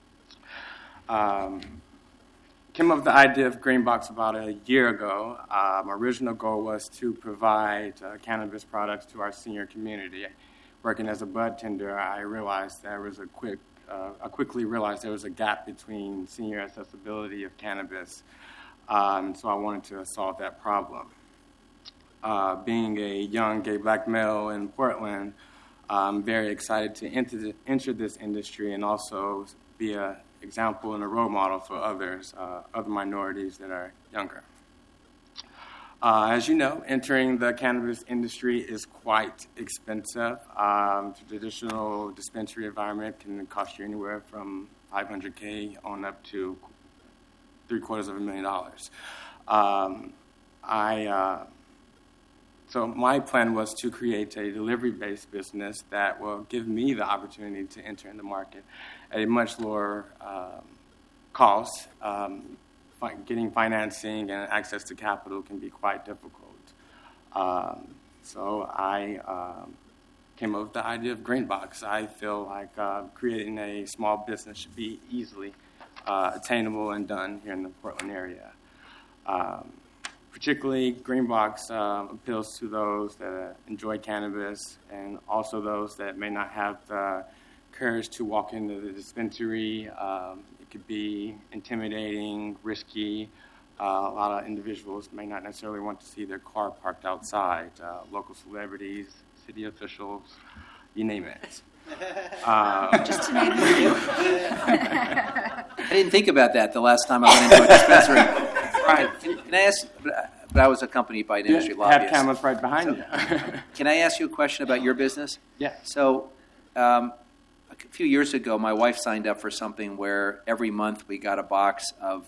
Came up with the idea of Greenbox about a year ago. My original goal was to provide cannabis products to our senior community. Working as a bud tender, I quickly realized there was a gap between senior accessibility of cannabis. So I wanted to solve that problem. Being a young gay black male in Portland, I'm very excited to enter this industry and also be an example and a role model for other minorities that are younger. As you know, entering the cannabis industry is quite expensive. The traditional dispensary environment can cost you anywhere from $500K on up to $750,000. So my plan was to create a delivery-based business that will give me the opportunity to enter in the market at a much lower cost. Getting financing and access to capital can be quite difficult. So I came up with the idea of Greenbox. I feel like creating a small business should be easily attainable and done here in the Portland area. Particularly, Greenbox appeals to those that enjoy cannabis and also those that may not have the courage to walk into the dispensary. It could be intimidating, risky. A lot of individuals may not necessarily want to see their car parked outside. Local celebrities, city officials, you name it. Just to name a few. I didn't think about that the last time I went into a dispensary. Right. Can I ask? But I was accompanied by an industry lobbyist. Have cameras right behind you. Can I ask you a question about your business? Yeah. So, a few years ago, my wife signed up for something where every month we got a box of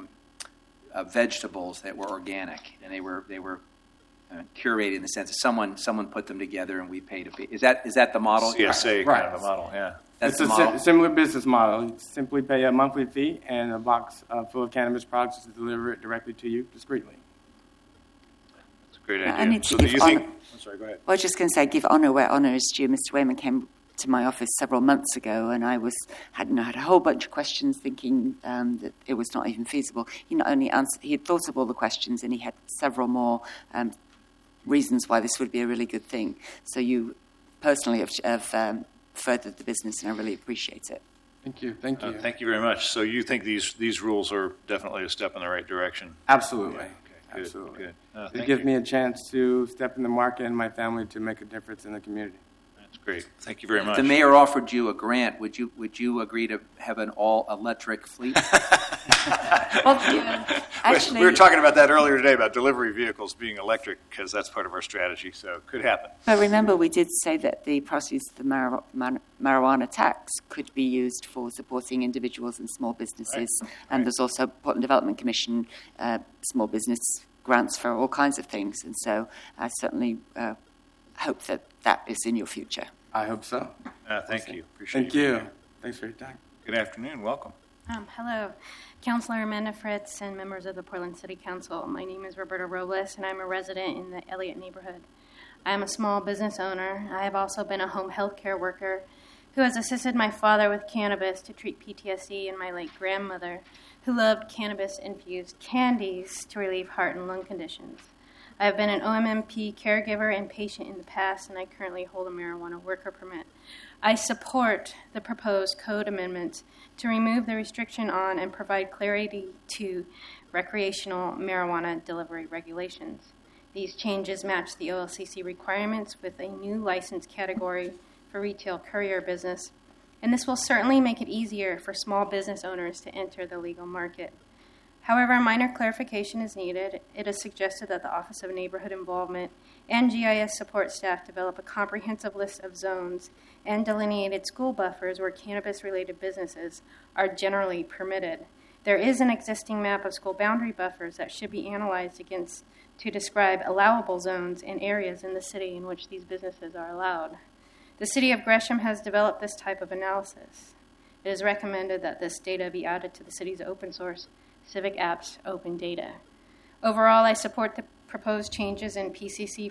vegetables that were organic, and they were curated in the sense that someone put them together and we paid a fee. Is that the model? CSA Right. kind of a model, yeah. It's a similar business model. You simply pay a monthly fee, and a box full of cannabis products is delivered directly to you discreetly. That's a great idea. I need to so give do you honor. think? I'm sorry. Go ahead. I was just going to say, give honour where honour is due. Mr. Wayman came to my office several months ago, and I had a whole bunch of questions, thinking that it was not even feasible. He not only answered, he had thought of all the questions, and he had several more reasons why this would be a really good thing. So you personally have furthered the business, and I really appreciate it. Thank you. Thank you. Thank you very much. So you think these rules are definitely a step in the right direction? Absolutely. Okay, good, Absolutely. Good. It gives me a chance to step in the market and my family to make a difference in the community. That's great. Thank you very much. If the mayor offered you a grant, would you agree to have an all-electric fleet? Well, actually, we were talking about that earlier today about delivery vehicles being electric because that's part of our strategy, so it could happen. But remember, we did say that the proceeds of the marijuana tax could be used for supporting individuals and small businesses. Right. And there's also Portland Development Commission small business grants for all kinds of things. And so I certainly hope that is in your future. I hope so. Thank you. Appreciate it. Thank you. Thanks for your time. Good afternoon. Welcome. Hello, Councilor Amanda Fritz and members of the Portland City Council. My name is Roberta Robles, and I'm a resident in the Elliott neighborhood. I am a small business owner. I have also been a home health care worker who has assisted my father with cannabis to treat PTSD and my late grandmother, who loved cannabis-infused candies to relieve heart and lung conditions. I have been an OMMP caregiver and patient in the past, and I currently hold a marijuana worker permit. I support the proposed code amendments to remove the restriction on and provide clarity to recreational marijuana delivery regulations. These changes match the OLCC requirements with a new license category for retail courier business, and this will certainly make it easier for small business owners to enter the legal market. However, a minor clarification is needed. It is suggested that the Office of Neighborhood Involvement and GIS support staff develop a comprehensive list of zones and delineated school buffers where cannabis-related businesses are generally permitted. There is an existing map of school boundary buffers that should be analyzed against to describe allowable zones and areas in the city in which these businesses are allowed. The City of Gresham has developed this type of analysis. It is recommended that this data be added to the city's open source Civic Apps Open Data. Overall, I support the proposed changes in PCC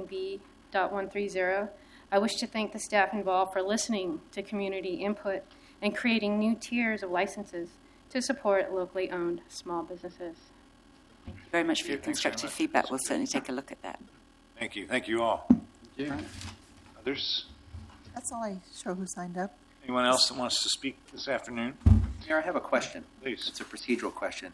14B.130. I wish to thank the staff involved for listening to community input and creating new tiers of licenses to support locally owned small businesses. Thank you very much for your constructive feedback. We'll certainly take a look at that. Thank you. Thank you all. Thank you. Others? That's all I show who signed up. Anyone else that wants to speak this afternoon? Mayor, I have a question. Please. It's a procedural question.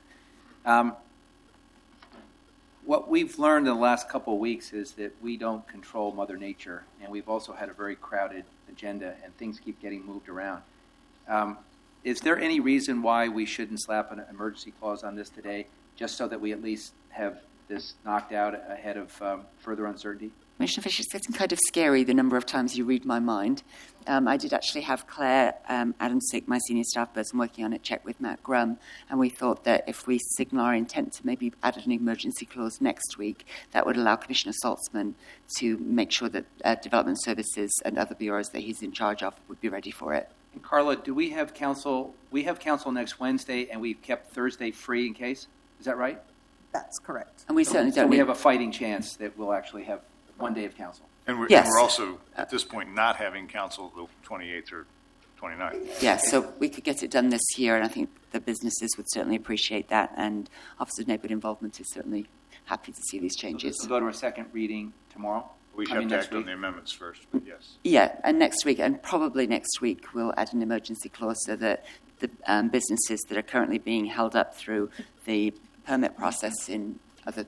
What we've learned in the last couple of weeks is that we don't control Mother Nature, and we've also had a very crowded agenda, and things keep getting moved around. Is there any reason why we shouldn't slap an emergency clause on this today, just so that we at least have this knocked out ahead of further uncertainty? Commissioner Fisher, it's getting kind of scary the number of times you read my mind. I did actually have Claire Adamsick, my senior staff person working on it, check with Matt Grum, and we thought that if we signal our intent to maybe add an emergency clause next week, that would allow Commissioner Saltzman to make sure that Development Services and other bureaus that he's in charge of would be ready for it. And Carla, do we have council? We have council next Wednesday, and we've kept Thursday free in case. Is that right? That's correct. And we certainly don't. So we have a fighting chance that we'll actually have one day of council. And we're, yes. and we're also, at this point, not having council the 28th or 29th. Yeah, so we could get it done this year, and I think the businesses would certainly appreciate that, and Office of Neighborhood Involvement is certainly happy to see these changes. So we'll go to a second reading tomorrow? We should have to act on the amendments first, but yes. Yeah, and next week, and probably next week, we'll add an emergency clause so that the businesses that are currently being held up through the permit process in